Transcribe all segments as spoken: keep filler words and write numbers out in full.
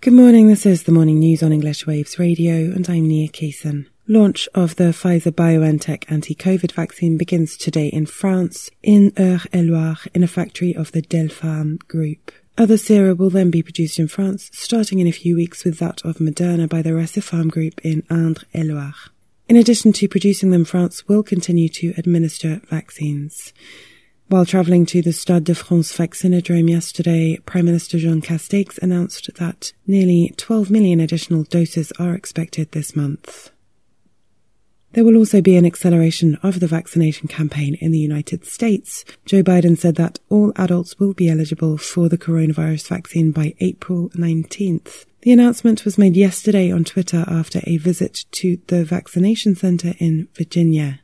Good morning, this is the morning news on English Waves Radio, and I'm Nia Kaysen. Launch of the Pfizer-BioNTech anti-COVID vaccine begins today in France, in Eure-et-Loir, in a factory of the Delpharm Group. Other sera will then be produced in France, starting in a few weeks with that of Moderna by the Recipharm Group in Indre-et-Loire. In addition to producing them, France will continue to administer vaccines. While travelling to the Stade de France Vaccinodrome yesterday, Prime Minister Jean Castex announced that nearly twelve million additional doses are expected this month. There will also be an acceleration of the vaccination campaign in the United States. Joe Biden said that all adults will be eligible for the coronavirus vaccine by April nineteenth. The announcement was made yesterday on Twitter after a visit to the vaccination centre in Virginia.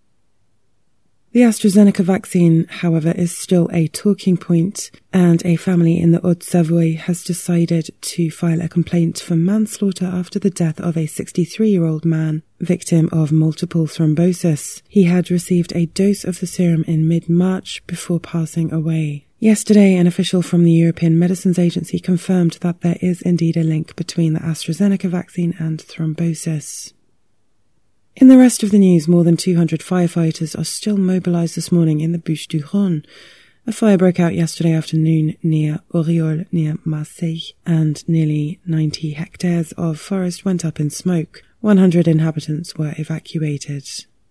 The AstraZeneca vaccine, however, is still a talking point, and a family in the Haute-Savoie has decided to file a complaint for manslaughter after the death of a sixty-three-year-old man, victim of multiple thrombosis. He had received a dose of the serum in mid-March before passing away. Yesterday, an official from the European Medicines Agency confirmed that there is indeed a link between the AstraZeneca vaccine and thrombosis. In the rest of the news, more than two hundred firefighters are still mobilised this morning in the Bouches-du-Rhône. A fire broke out yesterday afternoon near Auriol, near Marseille, and nearly ninety hectares of forest went up in smoke. one hundred inhabitants were evacuated.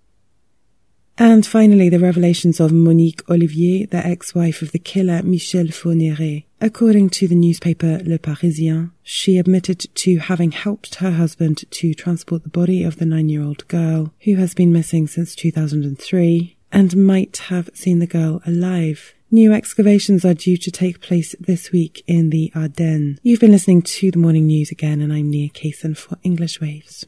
And finally, the revelations of Monique Olivier, the ex-wife of the killer Michel Fourniret. According to the newspaper Le Parisien, she admitted to having helped her husband to transport the body of the nine-year-old girl, who has been missing since two thousand three, and might have seen the girl alive. New excavations are due to take place this week in the Ardennes. You've been listening to the morning news again, and I'm Nia Kaysen for English Waves.